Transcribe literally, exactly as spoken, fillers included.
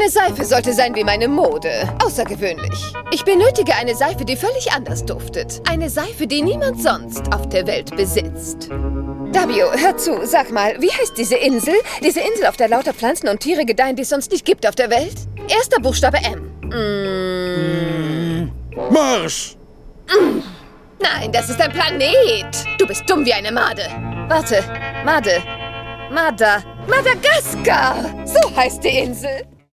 Meine Seife sollte sein wie meine Mode. Außergewöhnlich. Ich benötige eine Seife, die völlig anders duftet. Eine Seife, die niemand sonst auf der Welt besitzt. Dabio, hör zu. Sag mal, wie heißt diese Insel? Diese Insel, auf der lauter Pflanzen und Tiere gedeihen, die es sonst nicht gibt auf der Welt? Erster Buchstabe M. Mm. Mars! Mm. Nein, das ist ein Planet. Du bist dumm wie eine Made. Warte, Made. Mada. Madagaskar! So heißt die Insel.